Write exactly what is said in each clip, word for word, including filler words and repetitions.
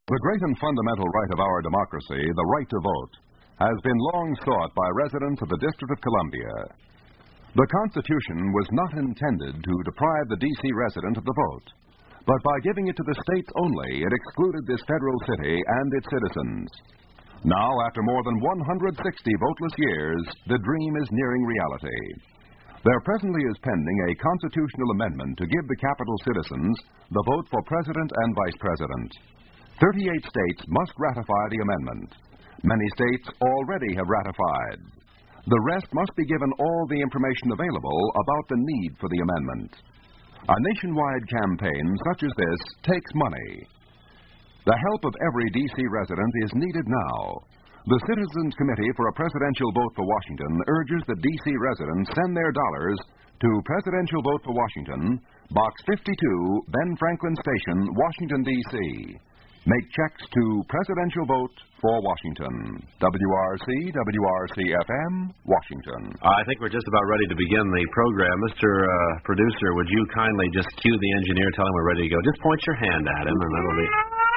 The great and fundamental right of our democracy, the right to vote, has been long sought by residents of the District of Columbia. The Constitution was not intended to deprive the D C resident of the vote, but by giving it to the states only, it excluded this federal city and its citizens. Now, after more than one hundred sixty voteless years, the dream is nearing reality. There presently is pending a constitutional amendment to give the capital citizens the vote for president and vice president. thirty-eight states must ratify the amendment. Many states already have ratified. The rest must be given all the information available about the need for the amendment. A nationwide campaign such as this takes money. The help of every D C resident is needed now. The Citizens Committee for a Presidential Vote for Washington urges that D C residents send their dollars to Presidential Vote for Washington, Box fifty-two, Ben Franklin Station, Washington, D C Make checks to Presidential Vote for Washington. W R C, W R C F M, Washington. I think we're just about ready to begin the program. Mister Uh, producer, would you kindly just cue the engineer, tell him we're ready to go. Just point your hand at him, and that'll be...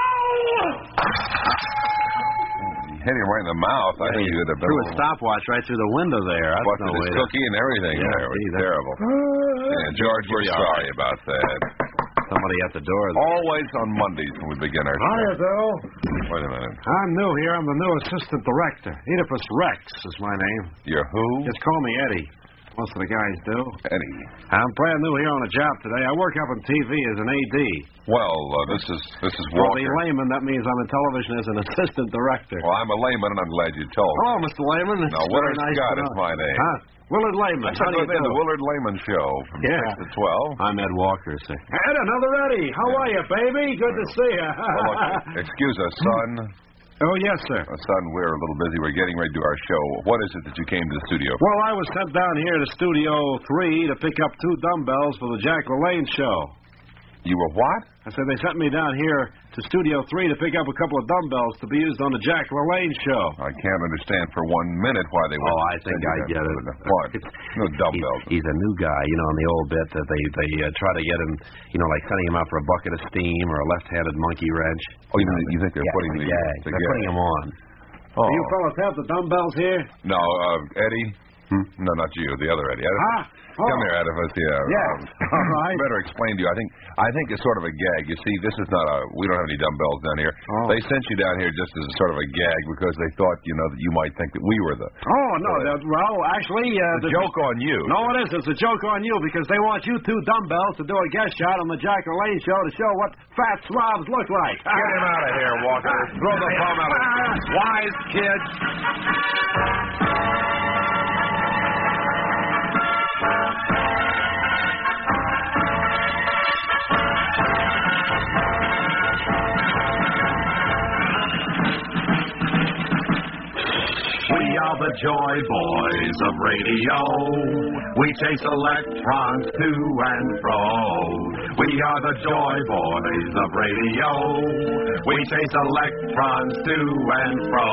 Hit him right in the mouth. I think you would have threw a stopwatch right through the window there. That's busted no his way cookie to... and everything yeah, there. It was gee, terrible. Yeah, George, we're sorry about that. Somebody at the door. There. Always on Mondays when we begin our show. Hiya, Bill. Wait a minute. I'm new here. I'm the new assistant director. Oedipus Rex is my name. You're who? Just call me Eddie. Most of the guys do. Eddie. I'm brand new here on the job today. I work up on T V as an A D. Well, uh, this is this is For Walker. the layman, that means I'm in television as an assistant director. Well, I'm a layman, and I'm glad you told. Hello, Mister Layman. It's No, very Willard nice Scott to is know. my name. Huh? Willard Layman. That's How do you the do? Willard Layman Show from Yeah. six to twelve. I'm Ed Walker, sir. Ed, another Eddie. How are you, baby? Good to see you. Well, look, excuse us, son. Oh, yes, sir. Uh, son, we're a little busy. We're getting ready to do our show. What is it that you came to the studio for? Well, I was sent down here to Studio three to pick up two dumbbells for the Jack LaLanne show. You were what? I said they sent me down here to Studio three to pick up a couple of dumbbells to be used on the Jack LaLanne show. I can't understand for one minute why they would. Oh, I think I get it. What? No dumbbells. He, he's a new guy, you know, in the old bit that they they uh, try to get him, you know, like sending him out for a bucket of steam or a left-handed monkey wrench. Oh, you, know, you think they're yeah, putting the, the, gag. the They're gag. putting him on. Oh. Do you fellas have the dumbbells here? No, uh, Eddie. Hmm? No, not you. The other Eddie. Huh? Oh. Come here, Oedipus. Yeah. Yeah. Um, All right. Better explain to you. I think I think it's sort of a gag. You see, this is not a. We don't have any dumbbells down here. Oh. They sent you down here just as a sort of a gag because they thought, you know, that you might think that we were the. Oh, no. Uh, that, well, actually... Uh, the the joke on you. No, it isn't. It's a joke on you because they want you two dumbbells to do a guest shot on the Jack LaLanne show to show what fat slobs look like. Get him out of here, Walker. Throw the bum out. Wise kids. We are the Joy Boys of radio. We chase electrons to and fro. We are the Joy Boys of radio. We chase electrons to and fro.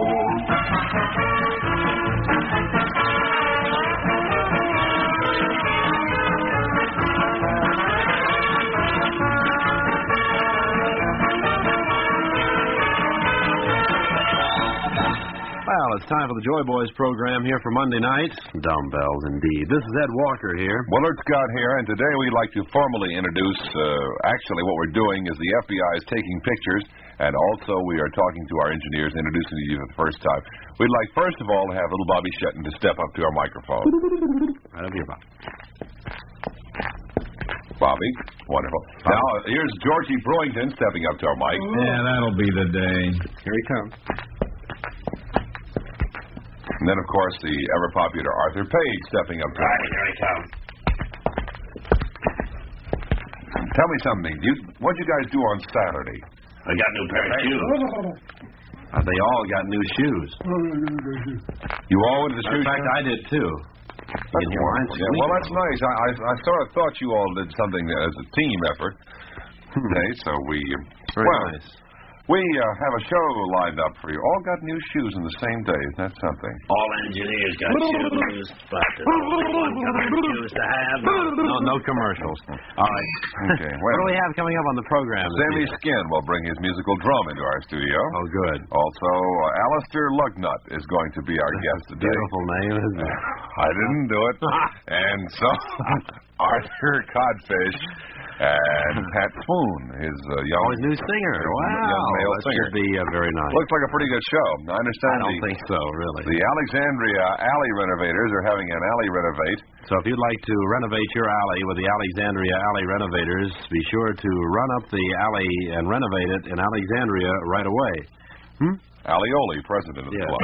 Well, it's time for the Joy Boys program here for Monday night. Dumbbells, indeed. This is Ed Walker here. Willard Scott here, and today we'd like to formally introduce, uh, actually what we're doing is the F B I is taking pictures, and also we are talking to our engineers, introducing you for the first time. We'd like, first of all, to have little Bobby Shetton to step up to our microphone. Right over here, Bob. Bobby, wonderful. Now, here's Georgie Brewington stepping up to our mic. Yeah, that'll be the day. Here he comes. And then, of course, the ever-popular Arthur Page stepping up to Right, here he comes. Tell me something. You, what'd you guys do on Saturday? I got a new pair of shoes. Uh, they all got new shoes. You all went to the In shoe fact, shop? I did too. That's wonderful. Yeah, well, that's nice. I, I, I sort of thought you all did something as a team effort. Okay, so we... Very well, nice. We uh, have a show lined up for you. All got new shoes in the same day. Isn't that something? All engineers got shoes, but it's only one kind of shoes to have. No, no commercials. All right. Okay. What do we have coming up on the program? Sammy Skin will bring his musical drum into our studio. Oh, good. Also, uh, Alistair Lugnut is going to be our guest today. Beautiful name, isn't it? I didn't do it. And so, Arthur Codfish and Pat Spoon, his uh, young, oh, his new singer. Wow. Young male that singer. should be uh, very nice. Looks like a pretty good show. I understand. I don't the, think so, really. The Alexandria Alley Renovators are having an alley renovate. So if you'd like to renovate your alley with the Alexandria Alley Renovators, be sure to run up the alley and renovate it in Alexandria right away. Hmm? Alioli, president of the Yeah. club.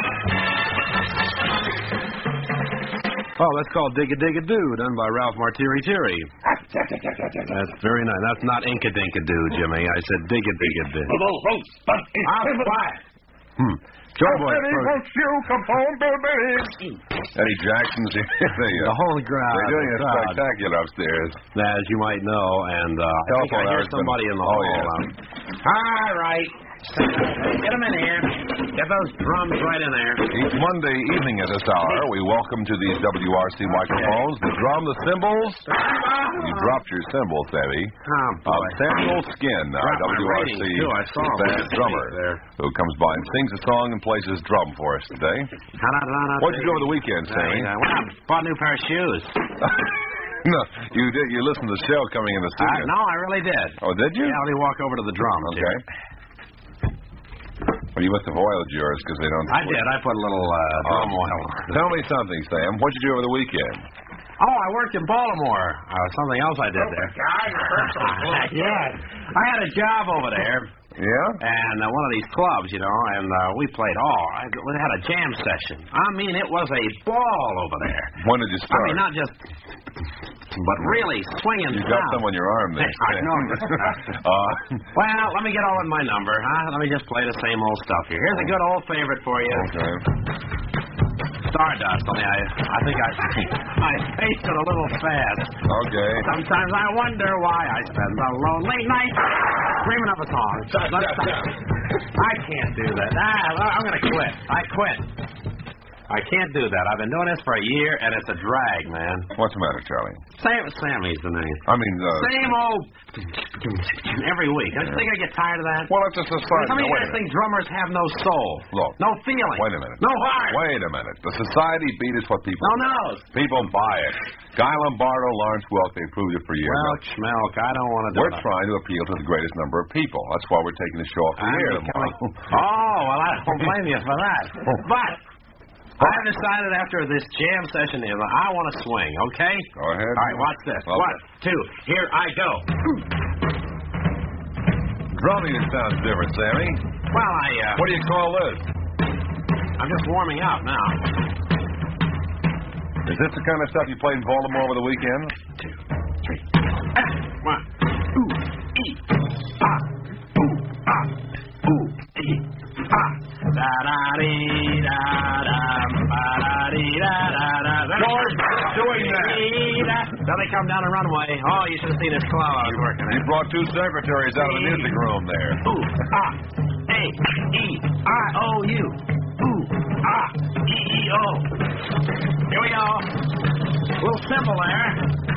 Oh, that's called Dig-a-Dig-a-Doo, done by Ralph Martiri-Tiri. That's very nice. That's not Inka-Dinka-Doo, Jimmy. I said Dig-a-Dig-a-Doo. Ah, quiet. Hmm. Joe Boy. Won't you come home, baby? Eddie Jackson's here. they, uh, The whole crowd. They're doing a crowd. spectacular upstairs. As you might know, and uh, I think I hear somebody in the oh, hall. Yeah. All right. Get them in here. Get those drums right in there. Each Monday evening at this hour, we welcome to these W R C microphones the drum, the cymbals. You dropped your cymbal, Sammy. Oh, Uh, boy. Samuel Skin, our Dropped my W R C ratings, too. I saw him. band drummer, There. who comes by and sings a song and plays his drum for us today. What'd you do over the weekend, Sammy? I went out and bought a new pair of shoes. No, you did. You listened to the show coming in the Uh, studio. no, I really did. Oh, did you? Yeah, let me walk over to the drums. Okay. here. Well, you must have oiled yours because they don't. I did. I put a little uh, drum oil on. Tell me something, Sam. What'd you do over the weekend? Oh, I worked in Baltimore. Uh, something else I did there. Yeah. I had a job over there. Yeah? And uh, one of these clubs, you know, and uh, we played all. I, we had a jam session. I mean, it was a ball over there. When did you start? I mean, not just, but really swinging. You got stuff. some on your arm there. I know. uh, Well, let me get all in my number, huh? Let me just play the same old stuff here. Here's a good old favorite for you. okay. Stardust. Only I, I think I, I paced it a little fast. Okay. Sometimes I wonder why I spend the lonely night dreaming of a song. I can't do that. Ah, I'm going to quit. I quit. I can't do that. I've been doing this for a year, and it's a drag, man. What's the matter, Charlie? Sam, Sammy's the name. I mean, uh... Same old every week. Don't you think I get tired of that? Well, it's a society. Some of No, you wait a guys think drummers have no soul. Look. No feeling. Wait a minute. No heart. Wait a minute. The society beat is what people... No nose. People buy it. Guy Lombardo, Lawrence Welk, they proved it for years. Well, Schmelk, I don't want to do We're it. trying to appeal to the greatest number of people. That's why we're taking the show off the I'm air becoming- tomorrow. Oh, well, I don't blame you for that. But I've decided after this jam session, I want to swing, okay? Go ahead. All right, watch this. Okay. One, two, here I go. Drumming sounds different, Sammy. Well, I, uh, What do you call this? I'm just warming up now. Is this the kind of stuff you played in Baltimore over the weekend? Two, three. Ah, one. Ooh, ee, ah, ooh, ah, ooh, ee, ah. Da da dee da da ba da dee da da da. George, doing that. Then they come down the runway. Oh, you should have seen this club I was working You at. brought two secretaries out of the music room there. Ooh, ah, A, E, I, O, U. Ooh, ah, E, E, O. Here we go. A little simple there.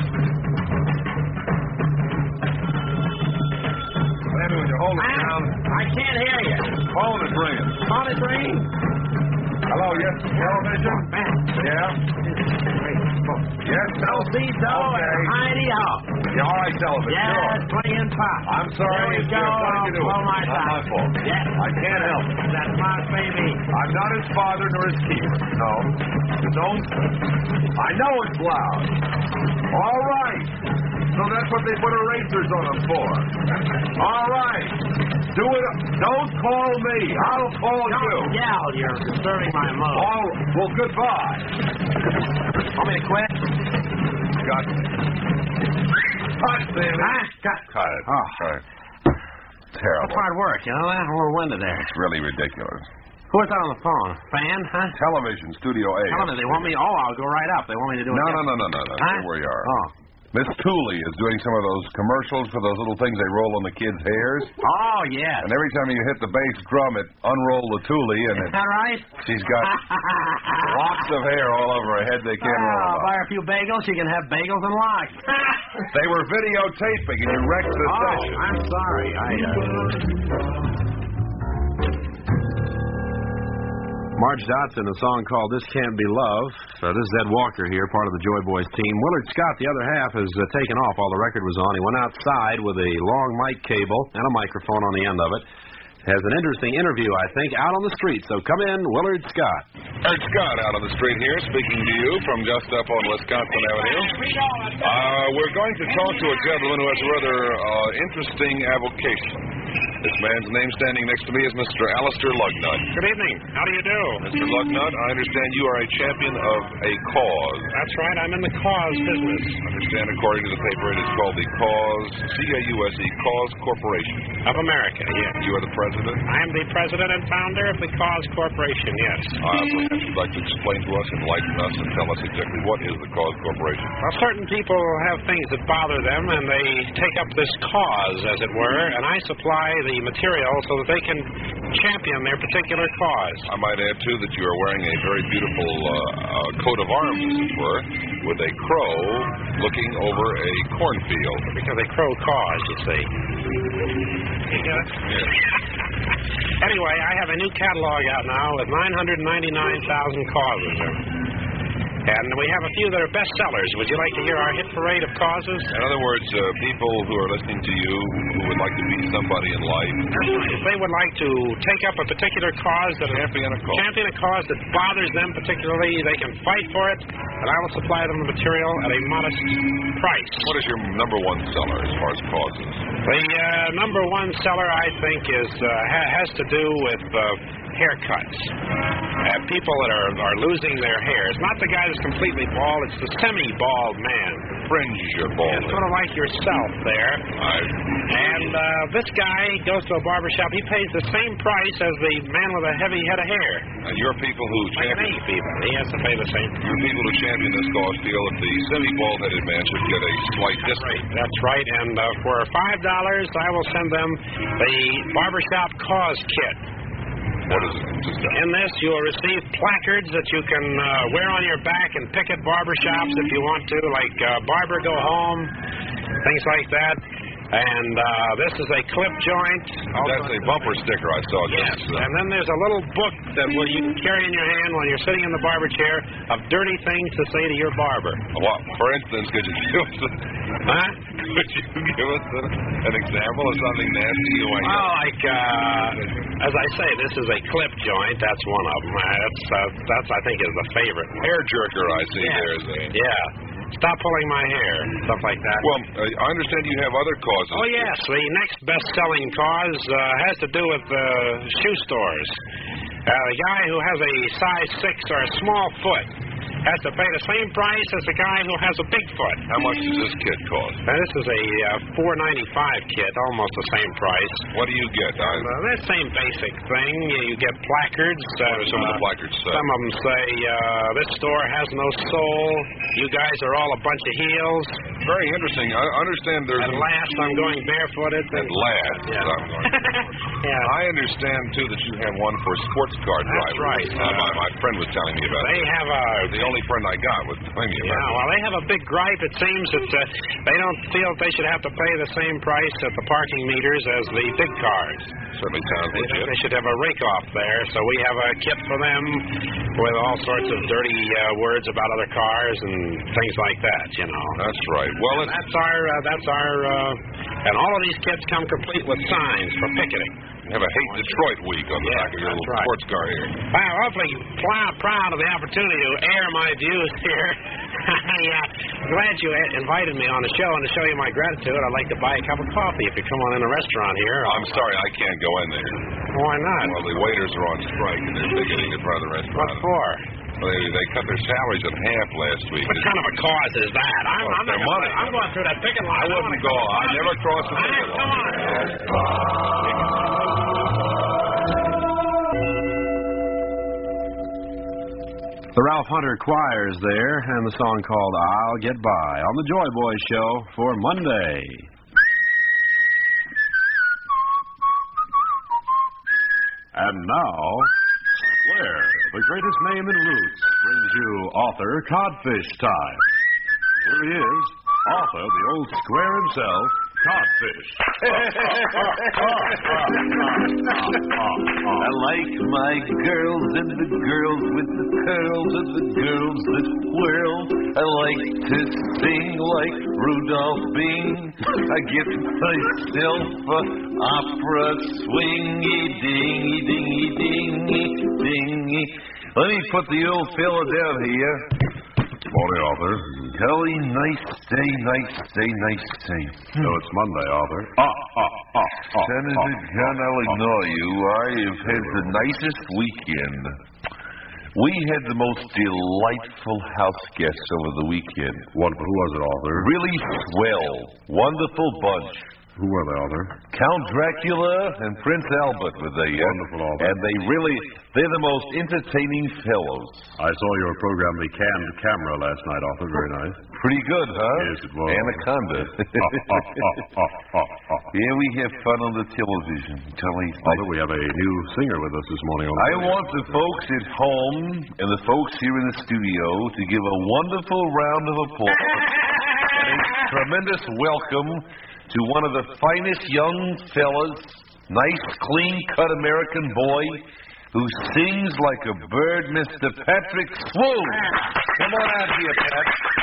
Sammy, would you hold it down? I can't hear you. Phone is ringing. Phone is ringing. Hello, yes, television? Man. Yeah? Yes, Do, see, do, Okay. and Heidi ho. Yeah, all right, television. Yes, Sure. swinging pop. I'm sorry. There we it's go. your I'll nothing to do with blow it. my Not top. my fault. Yes. I can't help it. That's my baby. I'm not his father nor his keeper. No. Don't. I know it's loud. All right. So that's what they put erasers on them for. All right. Do it. Don't call me. I'll call you. Don't yell. You're disturbing my mood. All, well, goodbye. Want me to quit? Got it. Cut, Sammy. Huh? Cut. Cut it. Oh. Cut it. That's Terrible. hard work, you know that? We're winded there. It's really ridiculous. Who is that on the phone? Fan, huh? Television, Studio A. Tell them they want me. Oh, I'll go right up. They want me to do it. No, no, no, no, no, no. Huh? Stay where you are. Oh. Miss Tooley is doing some of those commercials for those little things they roll on the kids' hairs. Oh, yes. And every time you hit the bass drum, it unroll the Tooley, and Is it, that right? she's got locks of hair all over her head they can't oh, roll buy out. her a few bagels, you can have bagels and locks. They were videotaping, and you wrecked the oh, session. I'm sorry. I, uh... Marge Dotson, a song called This Can't Be Love. Uh, this is Ed Walker here, part of the Joy Boys team. Willard Scott, the other half, has uh, taken off while the record was on. He went outside with a long mic cable and a microphone on the end of it. Has an interesting interview, I think, out on the street. So come in, Willard Scott. Ed Scott out on the street here, speaking to you from just up on Wisconsin Avenue. Uh, we're going to talk to a gentleman who has a rather uh, interesting avocation. This man's name standing next to me is Mister Alistair Lugnut. Good evening. How do you do? Mister Lugnut, I understand you are a champion of a cause. That's right. I'm in the cause business. I understand, according to the paper, it is called the Cause, C A U S E, Cause Corporation. Of America, yes. You are the president? I am the president and founder of the Cause Corporation, yes. Uh, perhaps you'd like to explain to us, enlighten us, and tell us exactly what is the Cause Corporation. Well, certain people have things that bother them, and they take up this cause, as it were, and I supply the material so that they can champion their particular cause. I might add, too, that you are wearing a very beautiful uh, uh, coat of arms, as it were, with a crow looking over a cornfield. Because a crow caws, you see. You get it? Yes. Anyway, I have a new catalog out now with nine hundred ninety-nine thousand causes in it. And we have a few that are bestsellers. Would you like to hear our hit parade of causes? In other words, uh, people who are listening to you who would like to be somebody in life. If they would like to take up a particular cause that Champion a cause. champion a cause that bothers them particularly, they can fight for it, and I will supply them the material at a modest price. What is your number one seller as far as causes? The uh, number one seller, I think, is uh, ha- has to do with uh, haircuts. Uh, people that are, are losing their hair. It's not the guy that's completely bald, it's the semi-bald man. Fringe your bald. It's sort of like yourself there. I... And uh, this guy goes to a barber shop. He pays the same price as the man with a heavy head of hair. And your people who Like champion... many people. He has to pay the same price. Your people who champion this cause feel that the semi-bald-headed man should get a slight That's discount. right. That's right. And uh, for five dollars, I will send them the barbershop cause kit. What is it consist of? In this, you will receive placards that you can uh, wear on your back and pick at barbershops if you want to, like uh, Barber Go Home, things like that. And uh, this is a clip joint. That's a bumper sticker I saw. Yes. Just, uh, And then there's a little book that will you can carry in your hand when you're sitting in the barber chair of dirty things to say to your barber. what, for instance, could you give us a, Huh? could you give us a, an example of something nasty you might Well, like, uh, as I say, this is a clip joint. That's one of them. Uh, that's, uh, that's, I think, is the favorite. Hair jerker, I see. Yes. There's a... Yeah. Stop pulling my hair. Stuff like that. Well, uh, I understand you have other causes. Oh, yes. The next best-selling cause uh, has to do with uh, shoe stores. Uh, the guy who has a size six or a small foot has to pay the same price as the guy who has a big foot. How much does this kit cost? Now, this is a uh, four ninety-five kit, almost the same price. What do you get? I, Uh, that same basic thing. You, you get placards. Uh, what are some of the uh, placards say? Some of them say, uh, this store has no soul. You guys are all a bunch of heels. Very interesting. I understand there's... At an- last, I'm going barefooted. At last. Yeah. I'm going. Yeah. I understand, too, that you have one for sports car That's drivers. right. Uh, my, my friend was telling me about They it. have a... The only friend I got was telling me Yeah, about it. well, they have a big gripe. It seems that uh, they don't feel that they should have to pay the same price at the parking meters as the big cars. Certainly sounds They think legit. they should have a rake-off there, so we have a kit for them with all sorts of dirty uh, words about other cars and things like that, you know. That's right. Well, And it's... that's our, uh, that's our, uh, and all of these kits come complete with signs for picketing. You have a Hate Detroit week on the Yeah, back of your that's little right. sports car here. Well, hopefully proud, proud of the opportunity to air my views here. Yeah, I'm glad you a- invited me on the show, and to show you my gratitude, I'd like to buy a cup of coffee if you come on in the restaurant here. I'm sorry, I can't go in there. Why not? Well, the waiters are on strike, and they're picketing in front of the What restaurant. for? Well, They, they cut their salaries in half last week. What kind of a cause is that? I'm, Well, I'm, their not money. gonna- I'm going through that picket line. I wouldn't go. I never crossed the All right, picket come on. The Ralph Hunter Choirs there, and the song called I'll Get By on the Joy Boys Show for Monday. And now, Square, the greatest name in roots, brings you author Codfish Time. Here he is, author, the old Square himself, Codfish. I like my girls and the girls with the curls and the girls that whirl. I like to sing like Rudolph Bing. I get myself a opera swingy dingy dingy dingy dingy. Let me put the old fella down here. Morning, Arthur. Kelly, nice day, nice day, nice day. So it's Monday, Arthur. Ah, ah, ah, ah. Senator John, I'll ignore you. I have had the nicest weekend. We had the most delightful house guests over the weekend. Wonderful. Who was it, Arthur? Really swell. Wonderful bunch. Who were they, Arthur? Count Dracula and Prince Albert were there. Wonderful, Arthur. And they really, they're the most entertaining fellows. I saw your program, The Canned Camera, last night, Arthur. Very nice. Pretty good, huh? Yes, it was. Anaconda. ah, ah, ah, ah, ah, ah. Yeah, we have fun on the television. Telly. Arthur, we have a new singer with us this morning. On the I radio. want the folks at home and the folks here in the studio to give a wonderful round of applause and a tremendous welcome to one of the finest young fellas, nice, clean-cut American boy who sings like a bird, Mister Patrick Swoon. Come on out here, Pat.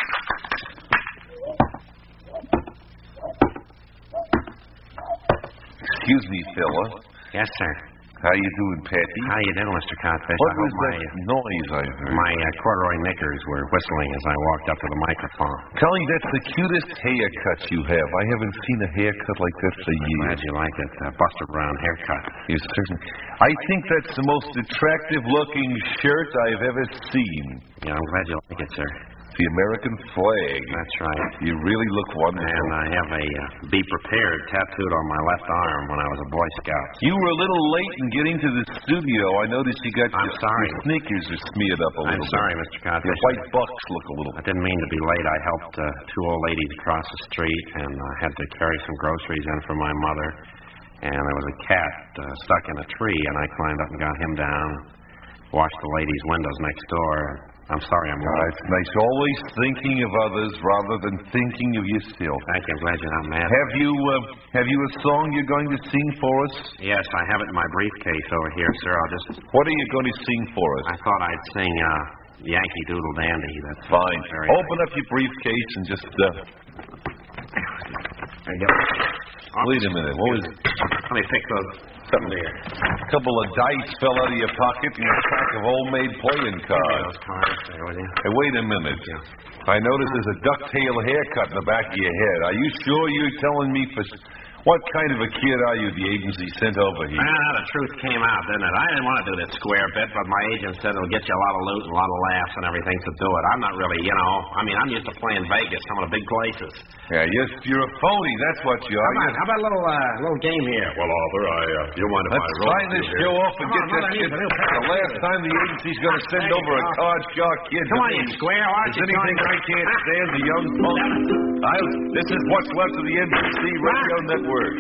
Excuse me, fella. Yes, sir. How you doing, Patty? How you doing, Mister Codfish? What I was hope that my, noise I heard? my uh, corduroy knickers were whistling as I walked up to the microphone. Telly, that's the cutest haircut you have. I haven't seen a haircut like that for years. Glad you like it. Uh, Buster Brown haircut. Yes, certainly. I think that's the most attractive-looking shirt I've ever seen. Yeah, I'm glad you like it, sir. The American flag. That's right. You really look wonderful. And I have a uh, Be Prepared tattooed on my left arm when I was a Boy Scout. You were a little late in getting to the studio. I noticed you got I'm your, sorry. your sneakers are smeared up a I'm little sorry, bit. Mister Codfish. Your white bucks look a little. I didn't mean to be late. I helped uh, two old ladies across the street and uh, had to carry some groceries in for my mother. And there was a cat uh, stuck in a tree, and I climbed up and got him down, washed the ladies' windows next door. I'm sorry I'm Uh, late. it's nice always thinking of others rather than thinking of yourself. Thank you. I'm glad you're not mad. Have you uh, have you a song you're going to sing for us? Yes, I have it in my briefcase over here, sir. I'll just... What are you going to sing for us? I thought I'd sing uh, Yankee Doodle Dandy. That's Fine. Very Open up your briefcase and just. Uh, There you go. wait a minute. What was? Let me pick those. Something there. A couple of dice fell out of your pocket and a pack of homemade playing cards. Those cards there with you. Hey, wait a minute. I notice there's a ducktail haircut in the back of your head. Are you sure you're telling me for... What kind of a kid are you the agency sent over here? Ah, the truth came out, didn't it? I didn't want to do this square bit, but my agent said it'll get you a lot of loot and a lot of laughs and everything to do it. I'm not really, you know, I mean, I'm used to playing Vegas, some of the big places. Yeah, yes, you're a phony. That's what you are. Come on, how about a little, uh, little game here? Well, Arthur, I, uh, you mind if I Let's roll sign this here? show off and Come get on, that Mother kid. Eva, they'll The pass last time the agency's going to send There over you a go. card shark kid. Come to on, me. you square. Why Is don't you anything join I can't stand, the young punk? I'll, this is what's left of the N B C Radio Network.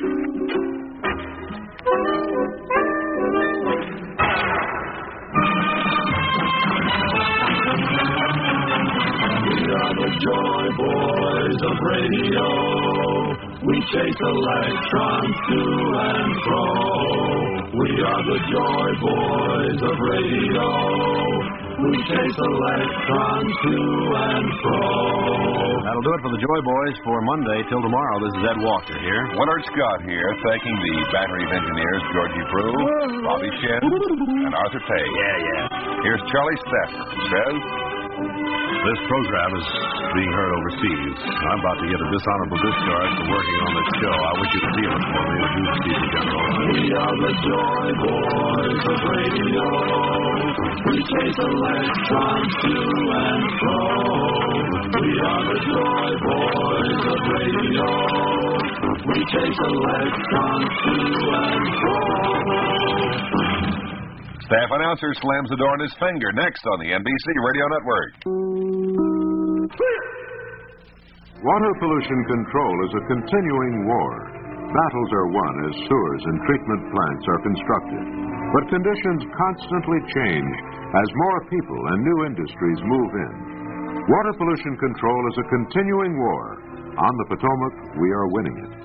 We are the Joy Boys of radio. We chase electrons to and fro. We are the Joy Boys of radio. We chase electrons to and fro. That'll do it for the Joy Boys for Monday. Till tomorrow, this is Ed Walker here. Leonard Scott here, thanking the Battery of Engineers, Georgie Brew, Bobby Shen, and Arthur Page. Yeah, yeah. Here's Charlie Stafford, who says... This program is being heard overseas. I'm about to get a dishonorable discharge for working on this show. I wish you could feel it for me. Would you, Stephen General? We are the Joy Boys of radio. We chase electrons to and fro. We are the Joy Boys of radio. We chase electrons to and fro. Staff announcer slams the door on his finger. Next on the N B C Radio Network. Water pollution control is a continuing war. Battles are won as sewers and treatment plants are constructed. But conditions constantly change as more people and new industries move in. Water pollution control is a continuing war. On the Potomac, we are winning it.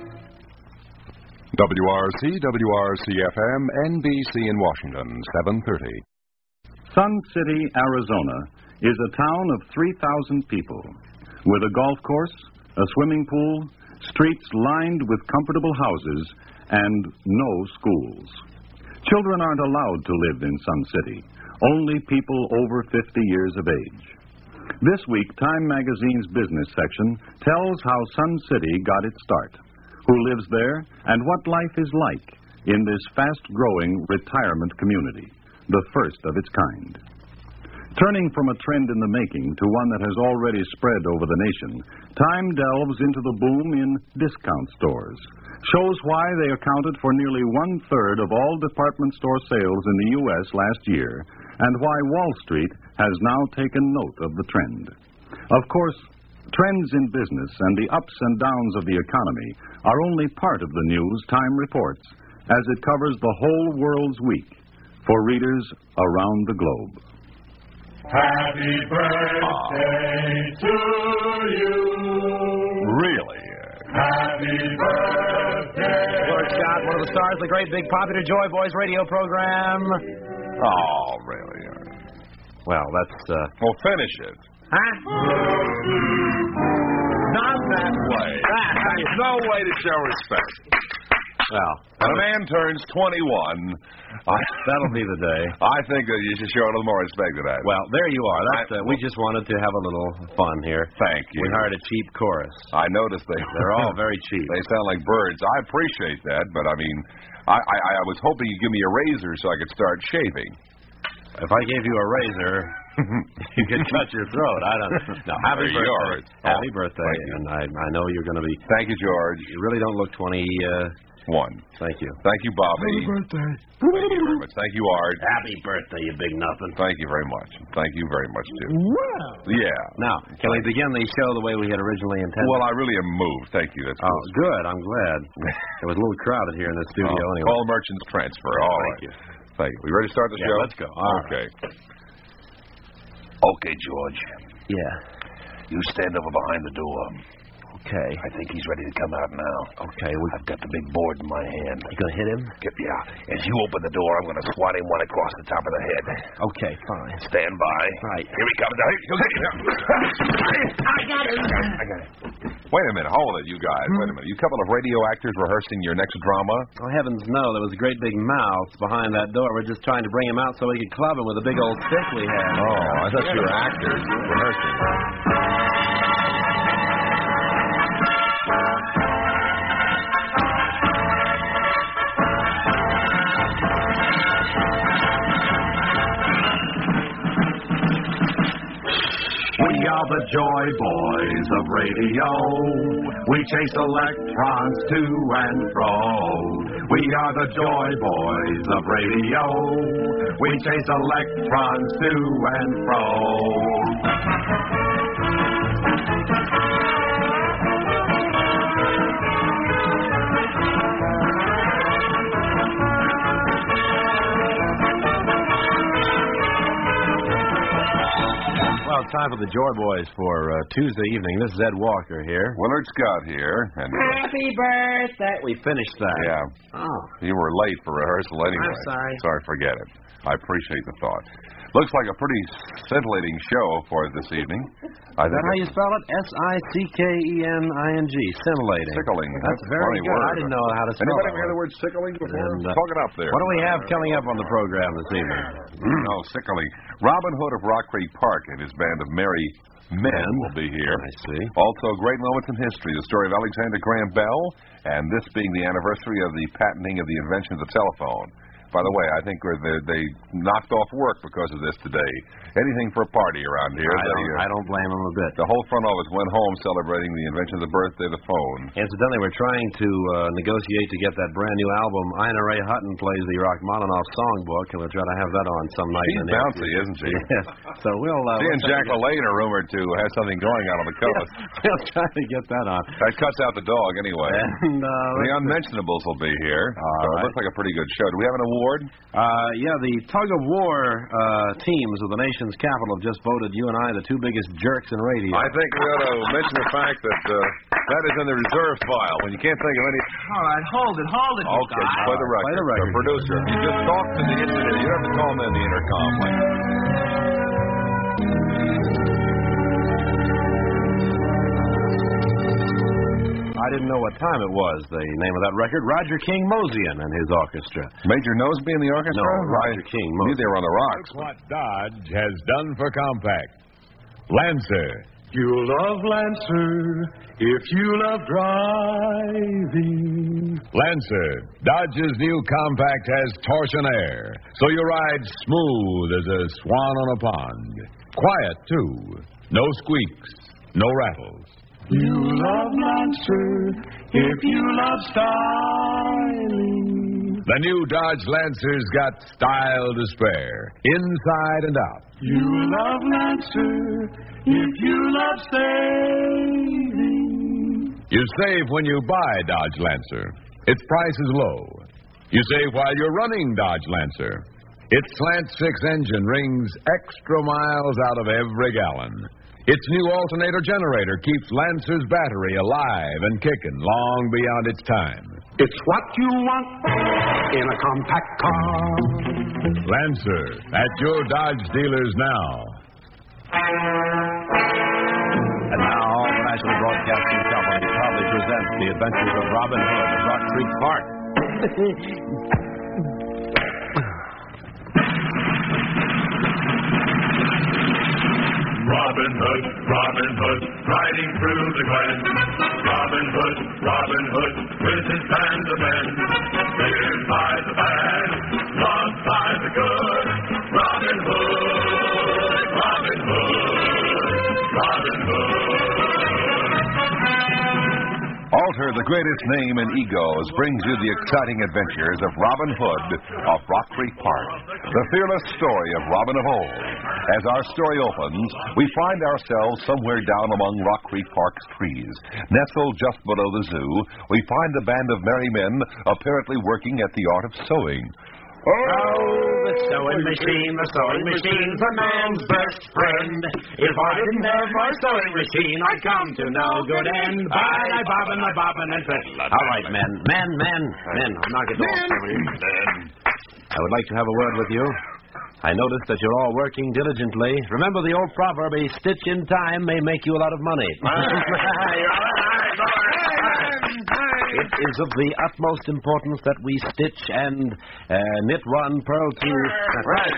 W R C, W R C F M, N B C in Washington, seven thirty. Sun City, Arizona is a town of three thousand people with a golf course, a swimming pool, streets lined with comfortable houses, and no schools. Children aren't allowed to live in Sun City, only people over fifty years of age. This week, Time Magazine's business section tells how Sun City got its start, who lives there, and what life is like in this fast-growing retirement community, the first of its kind. Turning from a trend in the making to one that has already spread over the nation, Time delves into the boom in discount stores, shows why they accounted for nearly one-third of all department store sales in the U S last year, and why Wall Street has now taken note of the trend. Of course, trends in business and the ups and downs of the economy are only part of the news Time reports, as it covers the whole world's week for readers around the globe. Happy birthday to you. Really? Happy birthday. George Scott, one of the stars of the great big popular Joy Boys radio program. Oh, really? Well, that's, uh... Well, finish it. Huh? Not that way. There's no way to show respect. Well, when a man turns twenty-one, I, that'll be the day. I think that you should show a little more respect to that. Well, there you are. That's, uh, we just wanted to have a little fun here. Thank you. We hired a cheap chorus. I noticed they They're all very cheap. They sound like birds. I appreciate that, but I mean, I, I, I was hoping you'd give me a razor so I could start shaving. If I gave you a razor, you could cut your throat. I don't know. No, happy there birthday. You happy oh, birthday. And I, I know you're going to be... Thank you, George. You really don't look twenty... Uh, One. Thank you. Thank you, Bobby. Happy birthday. Thank you very much. Thank you, Art. Happy birthday, you big nothing. Thank you very much. Thank you very much, too. Wow. Yeah. Now, can we begin the show the way we had originally intended? Well, I really am moved. Thank you. That's Oh, good. I'm glad. It was a little crowded here in the studio oh, anyway. Call merchants transfer. All Thank right. you. Thank you. We ready to start the yeah, show? let's go. All okay. Right. Okay, George. Yeah. You stand over behind the door. Okay. I think he's ready to come out now. Okay. We... I've got the big board in my hand. You gonna hit him? Get, yeah. As you open the door, I'm gonna swat him one across the top of the head. Okay, fine. Stand by. Right. Here he comes. I got him. I got him. Wait a minute. Hold it, you guys. Hmm? Wait a minute. You couple of radio actors rehearsing your next drama? Oh, heavens no. There was a great big mouth behind that door. We're just trying to bring him out so we could club him with a big old stick we had. Oh, I thought you were actors rehearsing. We are the Joy Boys of radio. We chase electrons to and fro. We are the Joy Boys of radio. We chase electrons to and fro. Well, it's time for the Joy Boys for uh, Tuesday evening. This is Ed Walker here. Willard Scott here. And happy birthday. We finished that. Yeah. Oh. You were late for rehearsal anyway. I'm sorry. Sorry, forget it. I appreciate the thought. Looks like a pretty scintillating show for this evening. I Is that how you spell it? S I C K E N I N G. Scintillating. Sickling. That's, That's very good. Word. I didn't know how to spell it. Anybody ever hear the word sickling before? And, uh, Talk it up there. What do we have coming up on the program this evening? No, sickling. Robin Hood of Rock Creek Park and his band of merry men will be here. I see. Also, great moments in history. The story of Alexander Graham Bell, and this being the anniversary of the patenting of the invention of the telephone. By the way, I think they, they knocked off work because of this today. Anything for a party around here. I they, don't, uh, I don't blame them a bit. The whole front office went home celebrating the invention of the birthday of the phone. Incidentally, we're trying to uh, negotiate to get that brand new album. Ina Ray Hutton plays the Rachmaninoff songbook, and we'll try to have that on some night. She's in the bouncy, isn't she? Yes. So we'll... Uh, she we'll and Jack LaLanne are rumored to have something going on on the coast. Yeah, we'll try to get that on. That cuts out the dog, anyway. And, uh, the Unmentionables will be here. All so right. It looks like a pretty good show. Do we have an award? Uh, yeah, the tug-of-war uh, teams of the nation's capital have just voted you and I the two biggest jerks in radio. I think we ought to mention the fact that uh, that is in the reserves file. When you can't think of any... All right, hold it, hold it, you Okay, guys. play the record. Play the record. The producer, if you just talk to the engineer, you have to call him in the intercom. Like, I didn't know what time it was, the name of that record. Roger King Mosian and his orchestra. Major Noseby in the orchestra? No, Roger King I knew Mosian. they were on the rocks. What Dodge has done for compact. Lancer. You love Lancer if you love driving. Lancer. Dodge's new compact has torsion air, so you ride smooth as a swan on a pond. Quiet, too. No squeaks, no rattles. You love Lancer if you love styling. The new Dodge Lancer's got style to spare, inside and out. You love Lancer if you love saving. You save when you buy Dodge Lancer. Its price is low. You save while you're running Dodge Lancer. Its Slant six engine rings extra miles out of every gallon. Its new alternator generator keeps Lancer's battery alive and kicking long beyond its time. It's what you want in a compact car. Lancer, at your Dodge dealers now. And now, the National Broadcasting Company proudly presents the adventures of Robin Hood at Rock Creek Park. Robin Hood, Robin Hood, riding through the glen. Robin Hood, Robin Hood, with his band of men. Cheered by the bad, loved by the good. Robin Hood, Robin Hood, Robin Hood. Alter, the greatest name in egos, brings you the exciting adventures of Robin Hood of Rock Creek Park, the fearless story of Robin of old. As our story opens, we find ourselves somewhere down among Rock Creek Park's trees. Nestled just below the zoo, we find a band of merry men apparently working at the art of sewing. Oh, the sewing machine, the sewing machine's a man's best friend. If I didn't have my sewing machine, I'd come to no good end. Bye, I bobbin, I bobbin, and fiddle. All right, men, men, men, men. I'll knock it off for you. I would like to have a word with you. I notice that you're all working diligently. Remember the old proverb, a stitch in time may make you a lot of money. It is of the utmost importance that we stitch and uh, knit, run, purl to... Right.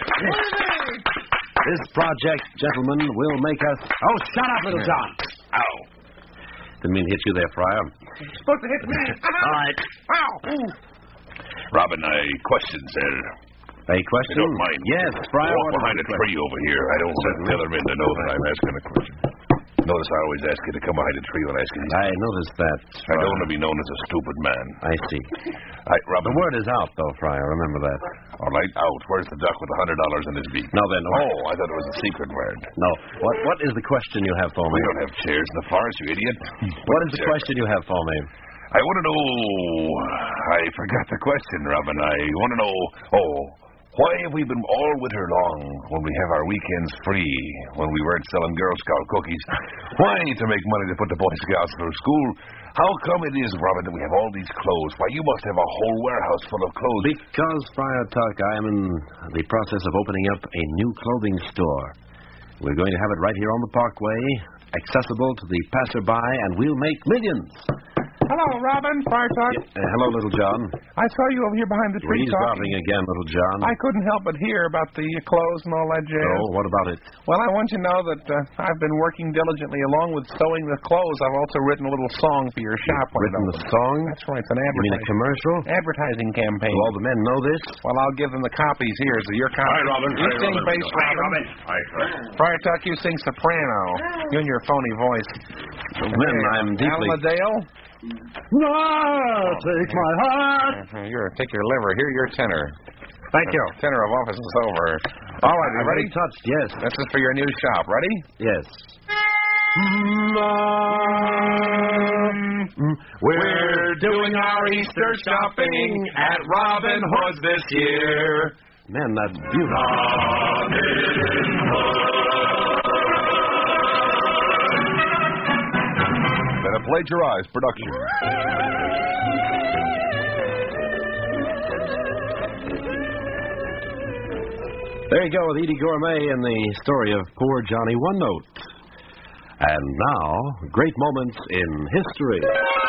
This project, gentlemen, will make us... Oh, shut up, little John. Ow. Didn't mean to hit you there, Friar. Supposed to hit me. All right. Ow. Robin, a question, sir. A question? You don't mind. Yes, Friar. Walk behind a tree over here. I don't want the other men to know that I'm asking a question. Notice I always ask you to come behind a tree when asking these. I noticed that. I don't want to be known as a stupid man. I see. All right, Robin. The word is out, though, Friar. Remember that. All right, out. Where's the duck with a hundred dollars in his beak? No, then. Oh, I thought it was a secret word. No. What What is the question you have for me? We don't have chairs in the forest, you idiot. What is the chair? question you have for me? I want to know. I forgot the question, Robin. I want to know. Oh. Why have we been all winter long when we have our weekends free, when we weren't selling Girl Scout cookies? Why to make money to put the Boy Scouts through school? How come it is, Robin, that we have all these clothes? Why, you must have a whole warehouse full of clothes. Because, Friar Tuck, I am in the process of opening up a new clothing store. We're going to have it right here on the Parkway, accessible to the passerby, and we'll make millions. Hello, Robin. Fire Talk. Uh, hello, Little John. I saw you over here behind the tree talking. Eavesdropping again, Little John. I couldn't help but hear about the clothes and all that jazz. Oh, what about it? Well, I want you to know that uh, I've been working diligently along with sewing the clothes. I've also written a little song for your shop. Written a song? That's right. It's an You mean a commercial? advertising campaign. Do all the men know this? Well, I'll give them the copies here. So your copy. Hi, Robin. You Hi, sing Robin. bass, Hi, Robin. Hi, Robin. Fire Talk, you sing soprano. You and your phony voice. Men, I'm deeply... Aladale? Ah, take my heart. Uh, you're take your liver. Here, your tenor. Thank you. Tenor of office is over. All right, you ready? Touched, yes. This is for your new shop. Ready? Yes. We're doing our Easter shopping at Robin Hood's this year. Man, that's beautiful. Robin Hood. Been a plagiarized production. There you go with Edie Gourmet and the story of poor Johnny One Note. And now, great moments in history.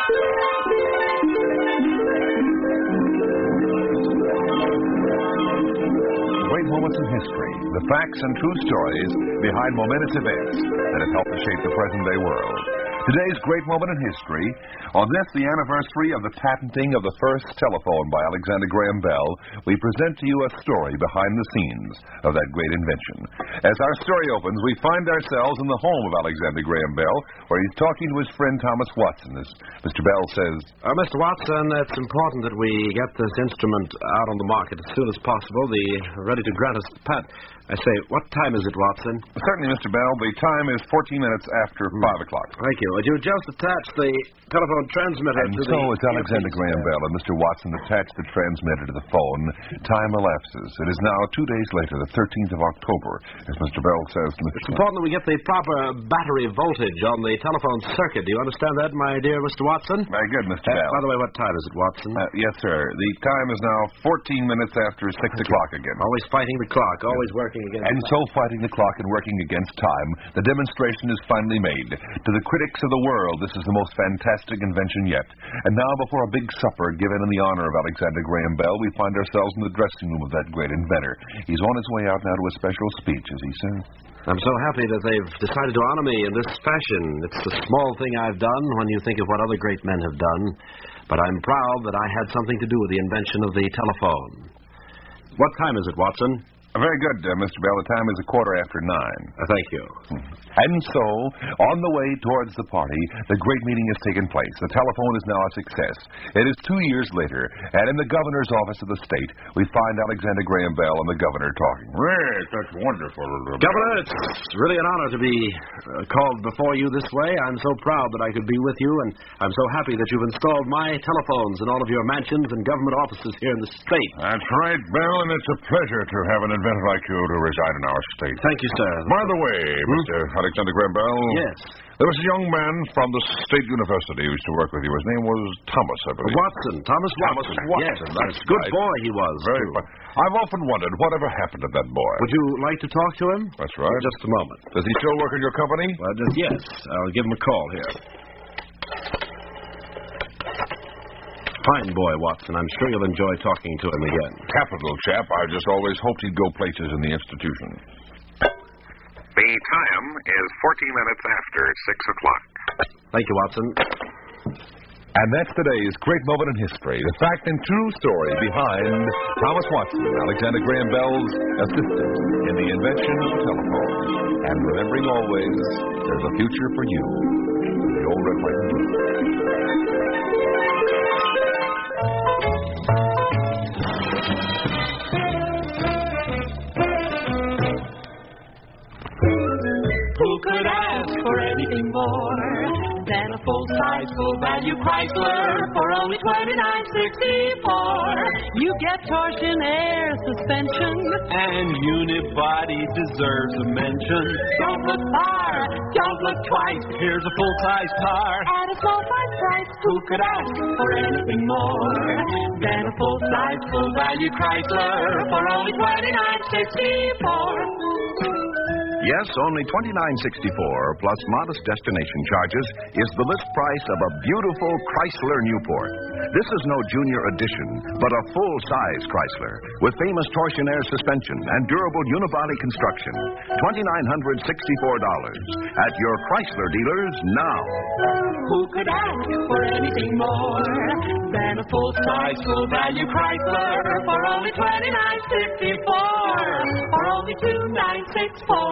Great moments in history. The facts and true stories behind momentous events that have helped to shape the present-day world. Today's great moment in history, on this, the anniversary of the patenting of the first telephone by Alexander Graham Bell, we present to you a story behind the scenes of that great invention. As our story opens, we find ourselves in the home of Alexander Graham Bell, where he's talking to his friend Thomas Watson. As Mister Bell says, uh, Mister Watson, it's important that we get this instrument out on the market as soon as possible. The ready to grant us the patent. I say, what time is it, Watson? Certainly, Mister Bell. The time is fourteen minutes after Hmm. five o'clock. Thank you. Would you just attach the telephone transmitter And to so, the... as Alexander Graham Bell and Mister Watson attach the transmitter to the phone, time elapses. It is now two days later, the thirteenth of October, as Mister Bell says. It's important that we get the proper battery voltage on the telephone circuit. Do you understand that, my dear Mister Watson? Very good, Mister Uh, Bell. by the way, what time is it, Watson? Uh, yes, sir. The time is now fourteen minutes after six o'clock again. Always fighting the clock, always working against And so, fighting the clock and working against time, the demonstration is finally made. To the critics of the world, this is the most fantastic invention yet. And now, before a big supper given in the honor of Alexander Graham Bell, we find ourselves in the dressing room of that great inventor. He's on his way out now to a special speech, as he says. I'm so happy that they've decided to honor me in this fashion. It's a small thing I've done when you think of what other great men have done. But I'm proud that I had something to do with the invention of the telephone. What time is it, Watson? Very good, uh, Mister Bell. The time is a quarter after nine. Uh, thank you. And so, on the way towards the party, the great meeting has taken place. The telephone is now a success. It is two years later, and in the governor's office of the state, we find Alexander Graham Bell and the governor talking. Rick, that's wonderful. Governor, it's really an honor to be uh, called before you this way. I'm so proud that I could be with you, and I'm so happy that you've installed my telephones in all of your mansions and government offices here in the state. That's right, Bell, and it's a pleasure to have an inventor like you to reside in our state. Thank you, sir. By the way, hmm? Mister Alexander Graham Bell. Yes. There was a young man from the State University who used to work with you. His name was Thomas, I believe. Watson. Thomas Watson. Thomas Watson. Yes, That's a good right. boy he was. Very too. fine. I've often wondered whatever happened to that boy. Would you like to talk to him? That's right. Just a moment. Does he still work in your company? Well, just, yes. I'll give him a call here. Fine boy, Watson. I'm sure you'll enjoy talking to him again. Capital chap. I just always hoped he'd go places in the institution. The time is fourteen minutes after six o'clock. Thank you, Watson. And that's today's great moment in history. The fact and true story behind Thomas Watson, Alexander Graham Bell's assistant in the invention of the telephone. And remembering always, there's a future for you. The old Red, White, and Blue. Who could ask for anything more than a full-size, full-value Chrysler for only twenty-nine sixty-four? You get torsion air suspension, and unibody deserves a mention. Don't look far, don't look twice. Here's a full-size car at a small fine price. Who could ask for anything more than a full-size, full-value Chrysler for only twenty-nine sixty-four? Yes, only twenty-nine sixty-four plus modest destination charges is the list price of a beautiful Chrysler Newport. This is no junior edition, but a full-size Chrysler with famous Torsionaire suspension and durable unibody construction. two thousand nine hundred sixty-four dollars at your Chrysler dealers now. Who could ask for anything more than a full-size, full-value Chrysler for only twenty-nine sixty-four? For only two nine six four.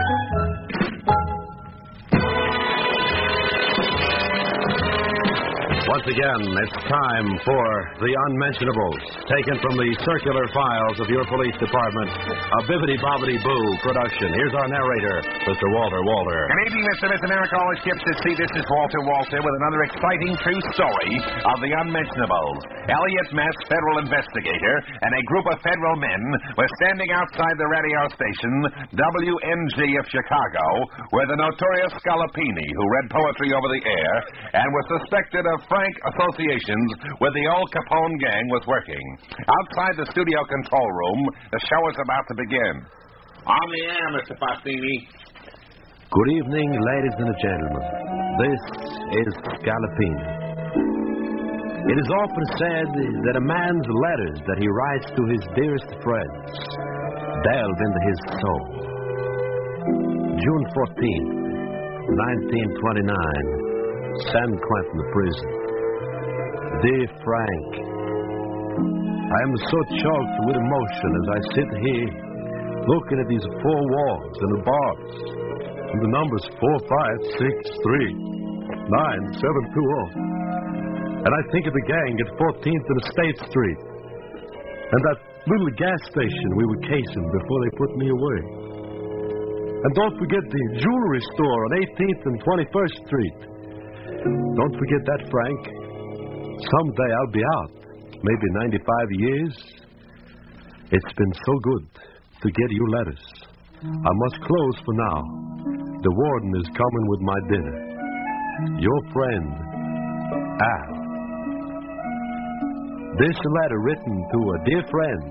Once again, it's time for The Unmentionables, taken from the circular files of your police department. A bibbidi-bobbidi-boo production. Here's our narrator, Mister Walter Walter. Good evening, Mister Mister America, all the ships at sea. This is Walter Walter with another exciting true story of The Unmentionables. Elliot Mess, federal investigator, and a group of federal men were standing outside the radio station, W N G of Chicago, where the notorious Scalapini, who read poetry over the air, and was suspected of frank associations with the old Capone gang, was working. Outside the studio control room, the show is about to begin. On the air, Mister Faustini. Good evening, ladies and gentlemen. This is Scalapini. It is often said that a man's letters that he writes to his dearest friends delve into his soul. June fourteenth, nineteen twenty-nine, San Quentin prison. Dear Frank, I am so choked with emotion as I sit here looking at these four walls and the bars and the numbers four, five, six, three, nine, seven, two, oh. And I think of the gang at fourteenth and State Street and that little gas station we were casing before they put me away. And don't forget the jewelry store on eighteenth and twenty-first Street. Don't forget that, Frank. Someday I'll be out. Maybe ninety-five years. It's been so good to get you letters. I must close for now. The warden is coming with my dinner. Your friend, Al. This letter written to a dear friend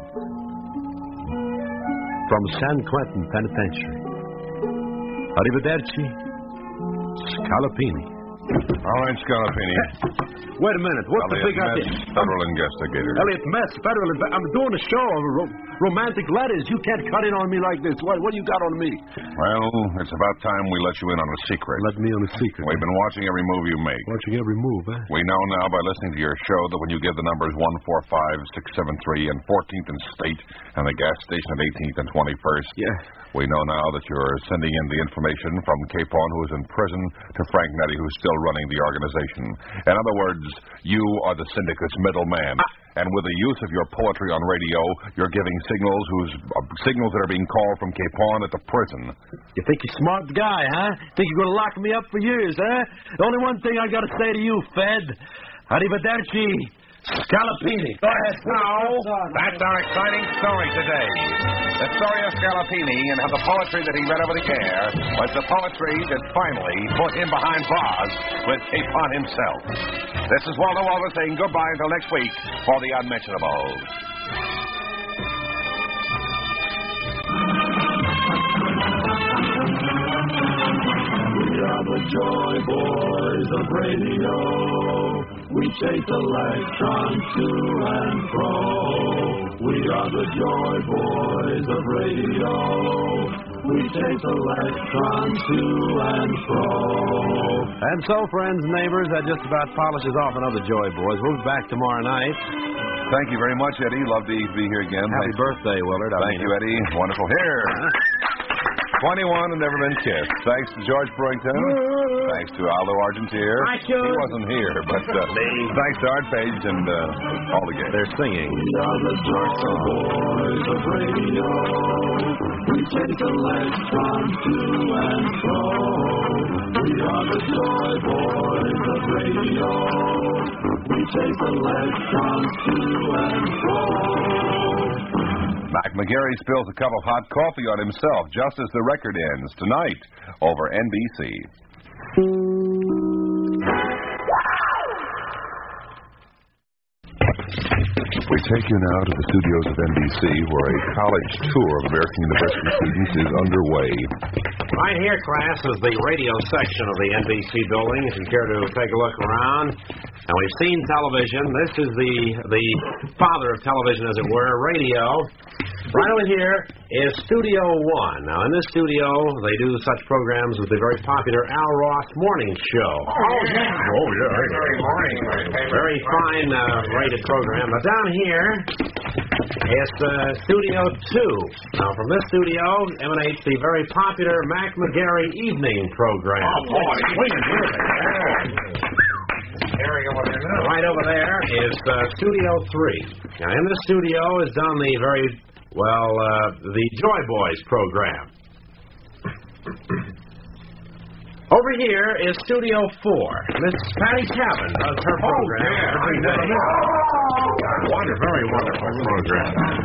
from San Quentin Penitentiary. Arrivederci, Scalapini. All right, Scalapini. Wait a minute. What's Elliot the big Mess, idea? federal investigator. Elliot Mess, federal inve- I'm doing a show of ro- romantic letters. You can't cut in on me like this. What, what do you got on me? Well, it's about time we let you in on a secret. Let me on a secret. We've been watching every move you make. Watching every move, eh? We know now by listening to your show that when you give the numbers one four five, six seven three and fourteenth and State and the gas station at eighteenth and twenty-first, yeah. we know now that you're sending in the information from Capone, who is in prison, to Frank Nettie, who's still running the organization. In other words, you are the syndicate's middleman. Ah. And with the use of your poetry on radio, you're giving signals whose uh, signals that are being called from Capone at the prison. You think you're a smart guy, huh? Think you're going to lock me up for years, huh? The only one thing I got to say to you, Fed, arrivederci, Scalapini. Go ahead. No, that's our exciting story today. The story of Scalapini and how the poetry that he read over the air was the poetry that finally put him behind bars with Capone himself. This is Walter Walter saying goodbye until next week for The Unmentionables. We are the Joy Boys of radio. We chase electrons to and fro. We are the Joy Boys of radio. We chase electrons to and fro. And so, friends and neighbors, that just about polishes off another Joy Boys. We'll be back tomorrow night. Thank you very much, Eddie. Love to be here again. Happy Thanks. birthday, Willard. I Thank mean you, it. Eddie. Wonderful. Here. twenty-one and never been kissed. Thanks to George Brewington. Thanks to Aldo Argentier. Hi, George. He wasn't here, but uh, thanks to Art Page and uh, all the gang. They're singing. We are the Joy Boys of radio. We chase electrons to and fro. We are the Joy Boys of radio. We chase electrons to and fro. Mac McGarry spills a cup of hot coffee on himself just as the record ends tonight over N B C. We take you now to the studios of N B C, where a college tour of American university students is underway. Right here, class, is the radio section of the N B C building, if you care to take a look around. And we've seen television. This is the the father of television, as it were, radio. Right over here is Studio One. Now, in this studio, they do such programs as the very popular Al Ross Morning Show. Oh, yeah. Oh, yeah. Very morning. Very fine uh, rated program. But down here is uh, Studio Two. Now, from this studio emanates the very popular Mac McGarry Evening Program. Oh, boy. Swinging music. Right over there is uh, Studio Three. Now, in this studio is done the very, well, uh, the Joy Boys program. Over here is Studio Four. Miss Patty Cabin does her program every day. Wonderful, very wonderful program.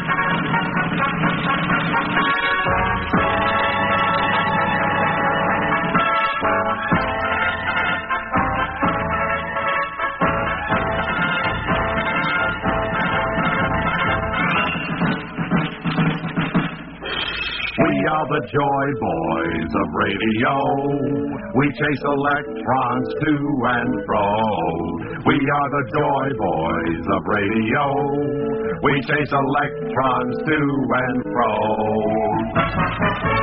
We are the Joy Boys of radio. We chase electrons to and fro. We are the Joy Boys of radio. We chase electrons to and fro.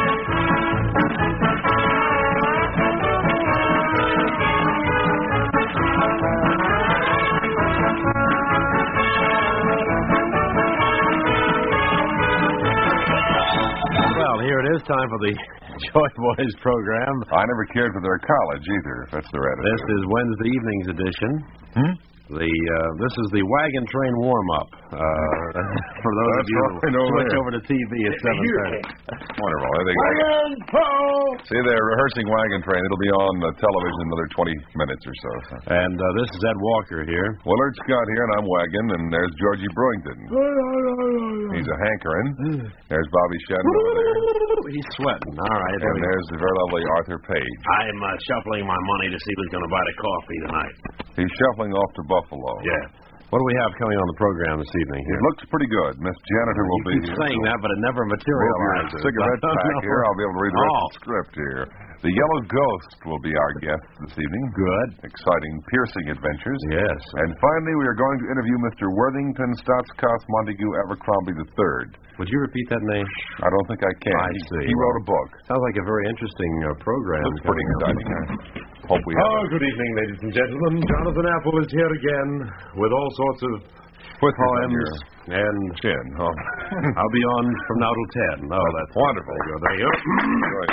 Here it is, time for the Joy Boys program. I never cared for their college either, if that's their attitude. This is Wednesday evening's edition. Hmm? The uh, this is the wagon train warm-up. Uh, for those of you who switch over to T V at seven thirty. Wonderful. There they go. Wagon Paul! See, they're rehearsing Wagon Train. It'll be on uh, television in another twenty minutes or so. And uh, this is Ed Walker here. Willard Scott here, and I'm Wagon, and there's Georgie Brewington. He's a hankering. There's Bobby Shannon over there. He's sweating. All right. And there's the very lovely Arthur Page. I'm uh, shuffling my money to see who's going to buy the coffee tonight. He's shuffling off to Buffalo. Yeah. What do we have coming on the program this evening here? It looks pretty good. Miss Janitor will be here. saying that, but it never materializes. Cigarette pack here. I'll be able to read the rest oh. of the script here. The Yellow Ghost will be our guest this evening. Good. Exciting, piercing adventures. Yes. And finally, we are going to interview Mister Worthington Stotskos Montague Abercrombie the third. Would you repeat that name? I don't think I can. I he, see. He wrote a book. Sounds like a very interesting uh, program. Looks pretty exciting. I hope we have Oh, good evening, ladies and gentlemen. Jonathan Apple is here again with all sorts of With poems and chin. Huh? I'll be on from now till ten. Oh, that's wonderful. There you go. There you go.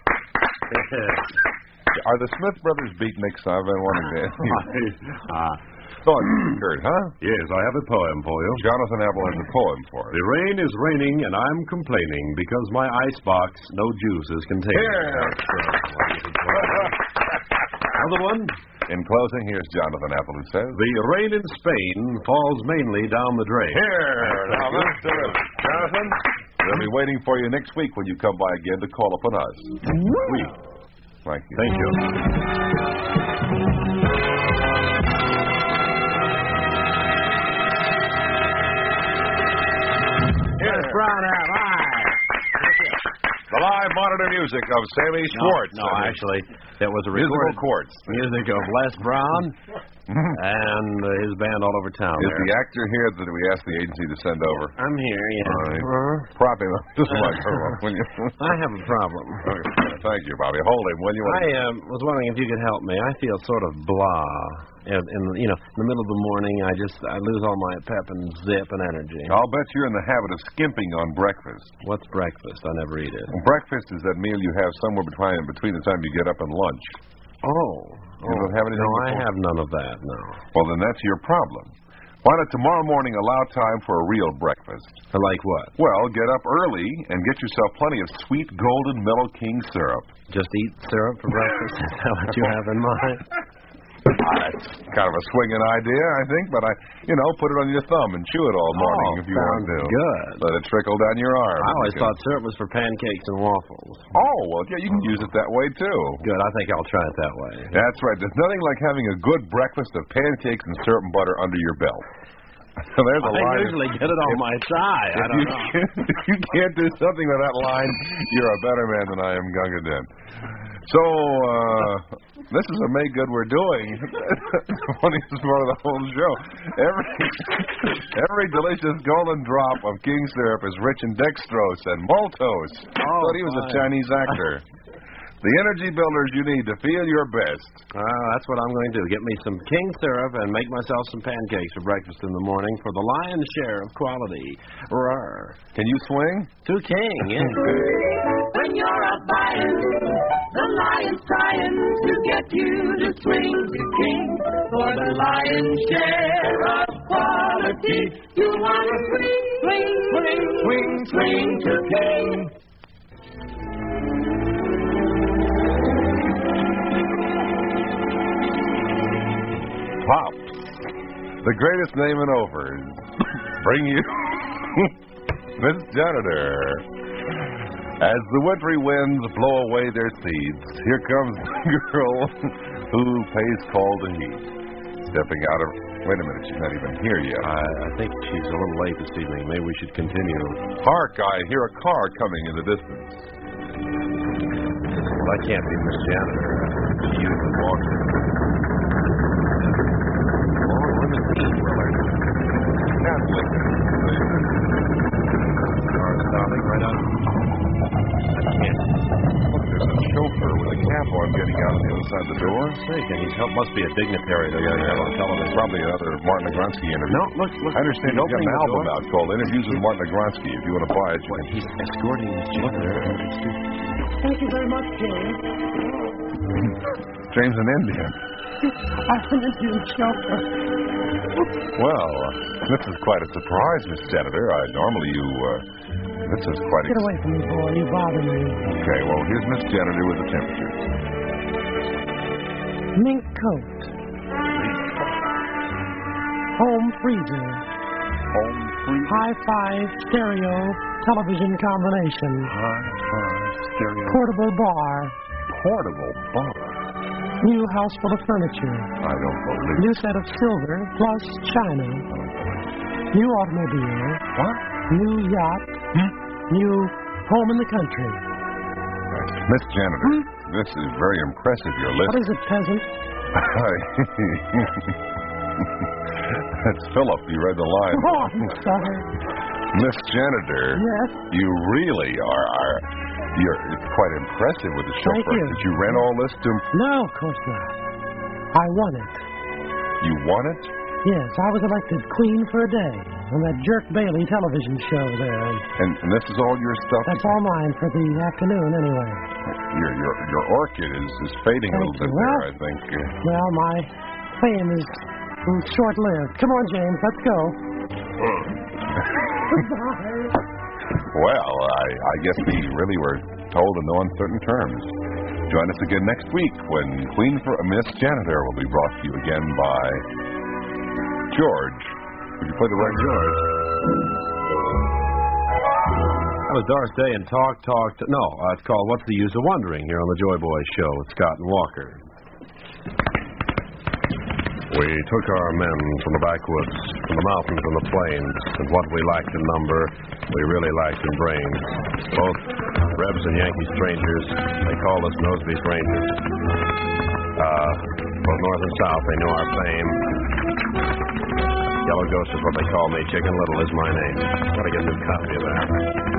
Are the Smith brothers beatniks? I've been wanting to ask you. uh, Thought Kurt, huh? Yes, I have a poem for you. Jonathan Apple has a poem for us. The rain is raining and I'm complaining because my icebox no juice is containing. Here. Another one. In closing, here's Jonathan Apple who says, The rain in Spain falls mainly down the drain. Here. Now, that's terrific. Jonathan, we'll be waiting for you next week when you come by again to call upon us. We. Thank you. Thank you. Here's Brown out live. The live monitor music of Sammy Schwartz. No, no actually, that was a Musical recorded Quartz. music of Les Brown and uh, his band all over town. Is there. the actor here that we asked the agency to send over? I'm here, yeah. All right. Prop him up just like her, will you? I have a problem. Okay. Thank you, Bobby. Hold him, will you? I um, was wondering if you could help me. I feel sort of blah. In, in you know, in the middle of the morning, I just I lose all my pep and zip and energy. I'll bet you're in the habit of skimping on breakfast. What's breakfast? I never eat it. Breakfast is that meal you have somewhere between between the time you get up and lunch. Oh. You don't have anything No, I before? have none of that, no. Well, then that's your problem. Why not tomorrow morning allow time for a real breakfast? Like what? Well, get up early and get yourself plenty of sweet, golden, mellow king syrup. Just eat syrup for breakfast? Is that what you have in mind? That's kind of a swinging idea, I think, but I, you know, put it on your thumb and chew it all morning Oh, if you want to. good. Let it trickle down your arm. I always You can- thought syrup was for pancakes and waffles. Oh, well, yeah, you can use it that way, too. Good, I think I'll try it that way. That's right. There's nothing like having a good breakfast of pancakes and syrup and butter under your belt. There's a I line. usually get it on my tie. I If don't you, know. can't, if you can't do something with that line, you're a better man than I am, Gunga Din. So, uh, this is a make good we're doing. The funniest part of the whole show. Every, every delicious golden drop of King syrup is rich in dextrose and maltose. Oh, Thought he was a fine. Chinese actor. The energy builders you need to feel your best. Uh, that's what I'm going to do. Get me some king syrup and make myself some pancakes for breakfast in the morning for the lion's share of quality. Roar. Can you swing? To king, yeah. When you're a buying, the lion's trying to get you to swing to king. For the lion's share of quality, you want to swing, swing, swing, swing, swing to king. Pops, the greatest name in Overs. Bring you Miss Janitor. As the wintry winds blow away their seeds, here comes the girl who pays call to heat. Stepping out of... Wait a minute, she's not even here yet. I, I think she's a little late this evening. Maybe we should continue. Hark, I hear a car coming in the distance. Well, that can't be Miss Janitor. She usually walks in. Stopping right out. I can't. Look, there's a chauffeur with a cap on getting out on the other side of the door. Say, can he help? Must be a dignitary they got to have on television. Probably another Martin Agronsky interview. No, look, look. I understand he's got opening an the album door. out called Interviews with Martin Agronsky. If you want to buy it, Well, he's escorting his janitor. Thank you very much, James. James an Indian. I'm an Indian chauffeur. Well, this is quite a surprise, Miss Senator. I normally you. Uh, this is quite. Get away from me, boy. You bother me. Okay, well, here's Miss Janitor with the temperature. Mink coat. Home freezer. Home freezer. Hi-fi stereo television combination. Hi-fi stereo. Portable bar. Portable bar. New house full of furniture. I don't believe. New set of silver plus china. New automobile. What? New yacht. Hmm? New home in the country. Miss Janitor, Hmm? this is very impressive, your list. What is it, peasant? That's Philip. You read the line. Oh, I'm sorry. Miss Janitor. Yes? You really are... are you're, it's quite impressive with the chauffeur. Thank you. Did you rent all this to... No, of course not. I won it. You won it? Yes, I was elected queen for a day on that Jerk Bailey television show there. And, and this is all your stuff? That's all mine for the afternoon, anyway. Your your your orchid is, is fading a Thank little bit you. there, Well- I think. Uh, Well, my fame is mm, short-lived. Come on, James, let's go. well, I, I guess we really were told in no uncertain terms. Join us again next week when Queen for Miss Janitor will be brought to you again by George. Would you play the right George? That was Doris Day and Talk, Talk. To, no, uh, it's called What's the Use of Wondering here on the Joy Boys show with Scott and Walker. We took our men from the backwoods, from the mountains and the plains, and what we lacked in number, we really lacked in brains. Both Rebs and Yankee strangers, they called us Nosby's Rangers. Uh, both north and south, they knew our fame. Yellow Ghost is what they call me. Chicken Little is my name. Gotta get a new copy of that.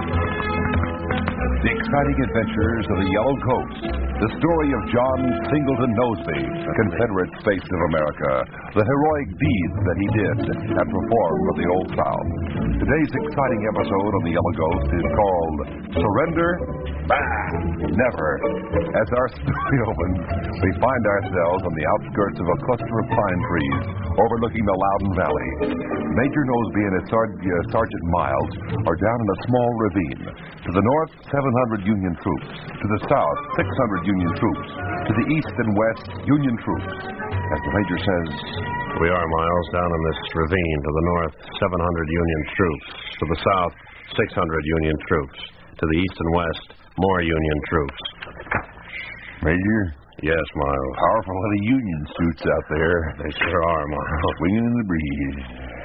The exciting adventures of the Yellow Ghost. The story of John Singleton Nosby, Confederate States of America. The heroic deeds that he did and performed for the Old South. Today's exciting episode of the Yellow Ghost is called Surrender? Bah! Never. As our story opens, we find ourselves on the outskirts of a cluster of pine trees overlooking the Loudon Valley. Major Nosby and his Sar- uh, Sergeant Miles are down in a small ravine. To the north, seven hundred Union troops. To the south, six hundred Union troops. To the east and west, Union troops. As the Major says, We are, Miles, down in this ravine. To the north, seven hundred Union troops. To the south, six hundred Union troops. To the east and west, more Union troops. Major? Yes, Miles. Powerful lot of Union suits out there. They sure are, Miles. Swinging in the breeze.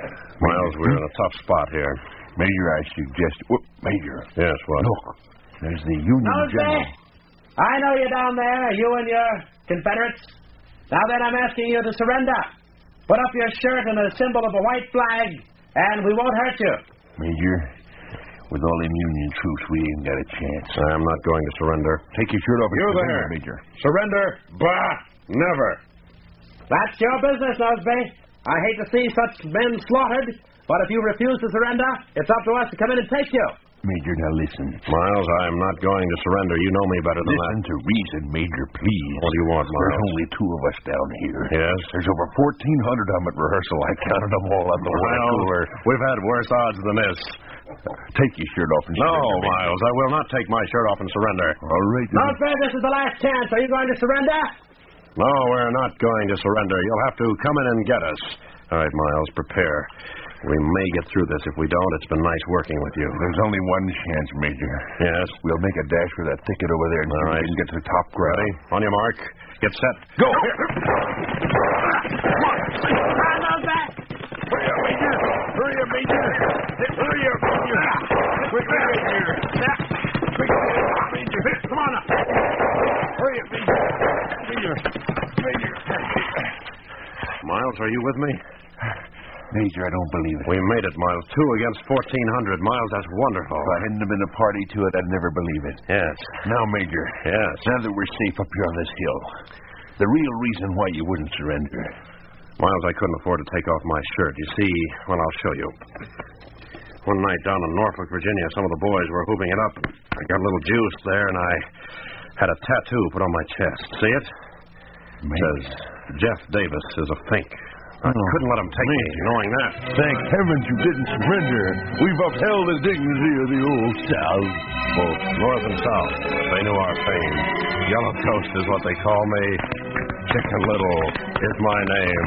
Miles, we're in a tough spot here. Major, I suggest... Oh, Major. Yes, what? Look, there's the Union Nosey, General. I know you're down there, you and your Confederates. Now then, I'm asking you to surrender. Put up your shirt and a symbol of a white flag, and we won't hurt you. Major, with all them Union troops, we ain't got a chance. I'm not going to surrender. Take your shirt off and You surrender, there. Major. Surrender? Bah! Never. That's your business, Nosby. I hate to see such men slaughtered, but if you refuse to surrender, it's up to us to come in and take you. Major, now listen. Miles, I'm not going to surrender. You know me better than Listen that. to reason, Major, please. What do you want, Miles? There's only two of us down here. Yes? There's over fourteen hundred of them at rehearsal. I counted them all at the water Well, cooler. we've had worse odds than this. Take your shirt off and No, surrender, Major. Miles, I will not take my shirt off and surrender. All right. then. Nosby, this is the last chance. Are you going to surrender? No, we're not going to surrender. You'll have to come in and get us. All right, Miles, prepare. We may get through this. If we don't, it's been nice working with you. There's only one chance, Major. Yes? We'll make a dash for that thicket over there and see All if right. we can get to the top ground. Ready? On your mark. Get set. Go! Hurry up, Major! Hurry up, Major! Hurry up, Major! Quickly, Major! Quickly, Major! Come on up! Hurry up, Major! Major! Major! Miles, are you with me? Major, I don't believe it. We made it, Miles. Two against fourteen hundred. Miles, that's wonderful. If I hadn't have been a party to it, I'd never believe it. Yes. Now, Major. Yes. Now that we're safe up here on this hill, the real reason why you wouldn't surrender. Miles, I couldn't afford to take off my shirt. You see, well, I'll show you. One night down in Norfolk, Virginia, some of the boys were hooping it up. I got a little juice there, and I had a tattoo put on my chest. See it? It says, Jeff Davis is a fink. I couldn't let him take me, knowing that. Thank heavens you didn't surrender. We've upheld the dignity of the old South. Both North and South, they knew our fame. Yellow Coast is what they call me. Chicken Little is my name.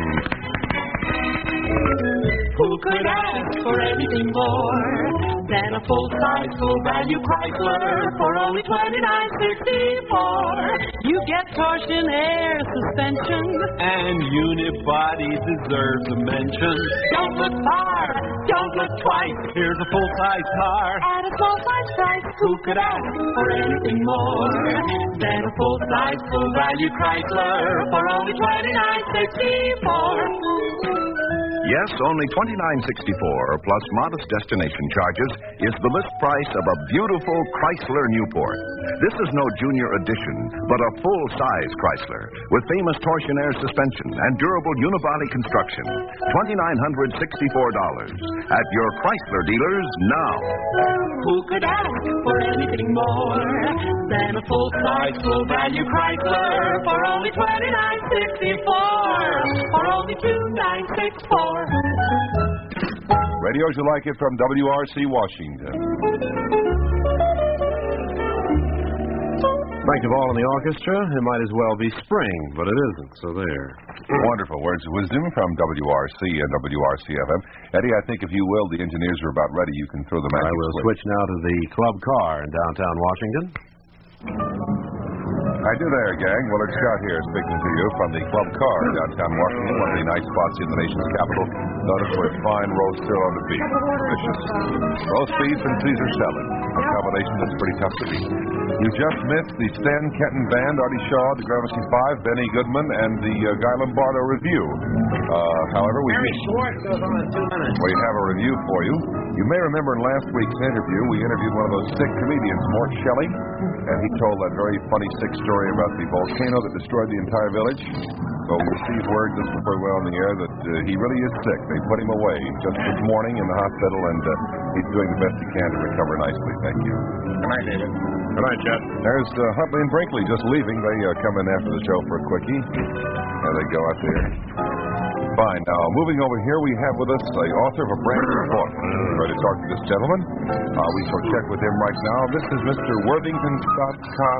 Who could ask for anything more than a full-size, full-value Chrysler for only twenty-nine sixty-four? You get torsion air suspension, And Unibody deserves a mention. don't look far, don't look twice. Here's a full-size car. At a small-size price, who could ask for anything more than a full-size, full-value Chrysler for only twenty-nine sixty-four? Yes, only twenty-nine sixty-four plus modest destination charges is the list price of a beautiful Chrysler Newport. This is no junior edition, but a full-size Chrysler with famous torsion air suspension and durable unibody construction. twenty-nine sixty-four dollars at your Chrysler dealers now. Who could ask for anything more than a full-size, full-value Chrysler for only twenty-nine sixty-four? For only two nine six four. Radio as you like it from W R C Washington. Thank you all in the orchestra. It might as well be spring, but it isn't, so there. Wonderful words of wisdom from W R C and W R C F M. Eddie, I think if you will, the engineers are about ready. You can throw the magic I will switch. switch now to the club car in downtown Washington. Hi do there, gang. Willard Scott here speaking to you from the club car in downtown Washington, one of the nice spots in the nation's capital. Notice for its fine roast still on the beef. Delicious. Roast beef and Caesar salad. A combination that's pretty tough to beat. You just missed the Stan Kenton Band, Artie Shaw, the Gramercy Five, Benny Goodman, and the uh, Guy Lombardo Review. Uh, however, we Harry Schwartz goes on in two minutes. we have a review for you. You may remember in last week's interview, we interviewed one of those sick comedians, Mort Shelley, and he told that very funny, sick story about the volcano that destroyed the entire village. So we received word just before we went on the air that uh, he really is sick. They put him away just this morning in the hospital, and uh, he's doing the best he can to recover nicely. Thank you. Good night, David. Good night, Chet. There's uh, Huntley and Brinkley just leaving. They uh, come in after the show for a quickie. There they go out there. Fine. Now, moving over here, we have with us the author of a brand new book. We're ready to talk to this gentleman. Uh, we shall check with him right now. This is Mister Worthington Scott Cobb.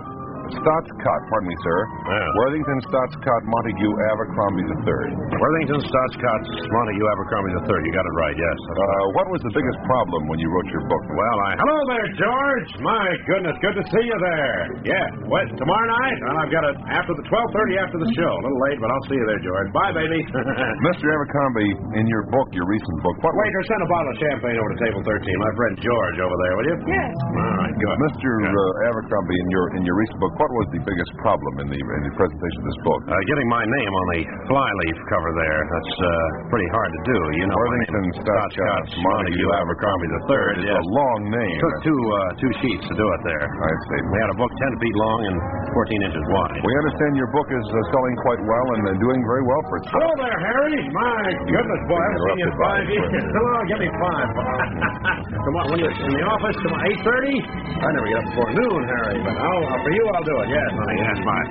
Stotts Cott, pardon me, sir. Yeah. Worthington Stotts Cott Montague Abercrombie the third. Worthington Stotts Cott Montague Abercrombie the third. You got it right, yes. Uh, what was the biggest problem when you wrote your book? Well, I... Hello there, George. My goodness, good to see you there. Yeah. What, tomorrow night? Well, I've got it after the twelve thirty after the show. A little late, but I'll see you there, George. Bye, baby. Mister Abercrombie, in your book, your recent book, what... Waiter, send a bottle of champagne over to table thirteen. My friend George over there, will you? Yes. All right, good. Mister Uh, Abercrombie, in your in your recent book, what was the biggest problem in the in the presentation of this book? Uh, getting my name on the flyleaf cover there. That's uh, pretty hard to do. You know, Worthington Stotts Cott Montague Abercrombie the third. It's yes. a long name. Took two uh, two sheets to do it there. I see. We had a book ten feet long and fourteen inches wide. We understand your book is uh, selling quite well and uh, doing very well for itself. Hello there, Harry. My goodness, boy, I haven't seen you in five years. Come on, give me five. Come on, when you're in the office, come on, eight thirty? I never get up before noon, Harry, but I'll, uh, for you, I'll do it. Yes, honey, that's fine.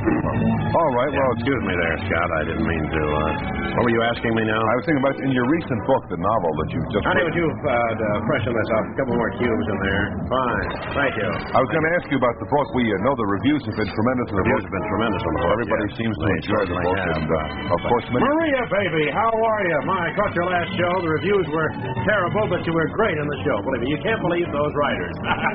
All right, well, excuse me there, Scott. I didn't mean to. Uh, what were you asking me now? I was thinking about in your recent book, the novel that you've just Honey, written. would you uh, uh, freshen this up? A couple more cubes in there. Fine. Thank you. I was going to ask you about the book. We uh, know the reviews have been tremendous. The reviews have been tremendous on the book. Everybody yes. seems to They enjoy the book. have. And, uh, of course, many... Maria, baby, how are you? My, I caught your last show. The reviews were terrible, but you were great in the show. Believe me, you can't believe those writers.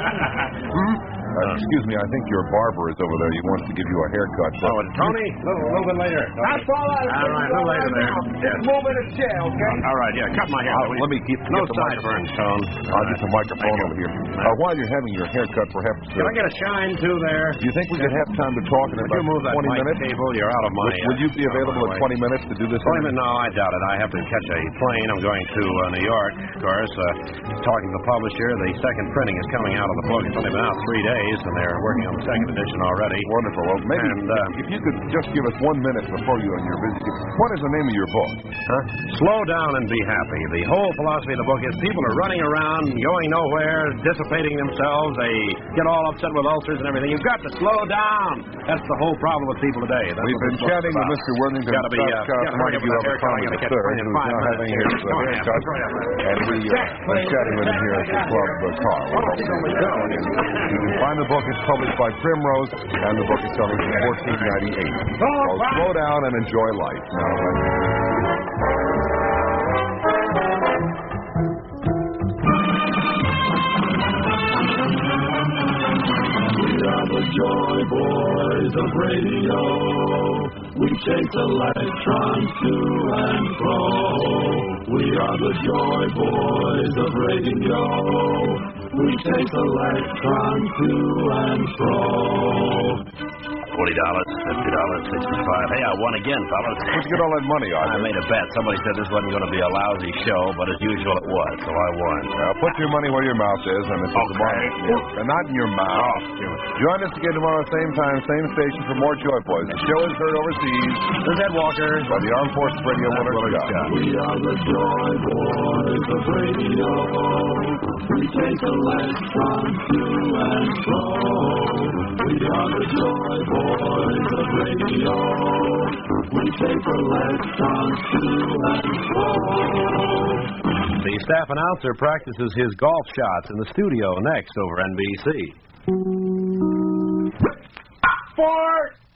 hmm? Uh, excuse me, I think your barber is over there. He wants to give you a haircut. So. Oh, Tony, a little, little bit later. That's all right. All right, a little later there. Just move in a chair, okay? All right, yeah, cut my hair. Uh, let me keep no get the sideburns, Tone. I'll get the microphone over here. Uh, while you're having your haircut, perhaps... Uh, Can I get a shine, too, there? Do you think we could have time to talk in Would about you move that twenty mic minutes? Table? You're out of my... Would, would you be available in twenty minutes to do this? twenty minutes? No, I doubt it. I have to catch a plane. I'm going to uh, New York, of course. Uh, talking to the publisher. The second printing is coming out of the book. It's only been out three days, and they're working on the second edition already. Wonderful. Well, maybe and, uh, if you could just give us one minute before you and your visit. What is the name of your book? Huh? Slow down and be happy. The whole philosophy of the book is people are running around, going nowhere, dissipating themselves. They get all upset with ulcers and everything. You've got to slow down. That's the whole problem with people today. That's We've been chatting with Mister Worthington Stotts Cott Montague Abercrombie the third, who's now having his uh, haircut, and we uh, been chatting with him here at the club uh, car. You can find the book. It's published by Primrose, and the book is selling for fourteen ninety-eight. So slow down and enjoy life. Now, we are the Joy Boys of radio. We chase electrons to and fro. We are the Joy Boys of radio. We chase electrons to and fro. Forty dollars, fifty dollars, sixty-five. Hey, I won again, fellas. Where'd you get all that money, Arthur? I made a bet. Somebody said this wasn't going to be a lousy show, but as usual, it was, so I won. Well, put your money where your mouth is, and it's okay. tomorrow. Yeah, and not in your mouth. Join us again tomorrow, same time, same station for more Joy Boys. The show is heard overseas. This is Ed Walker. By the Armed Forces Radio Willard Scott. We are the Joy Boys of radio. We take electrons to and fro. We are the Joy Boys of radio. We take electrons to and fro. The staff announcer practices his golf shots in the studio next over N B C. Four.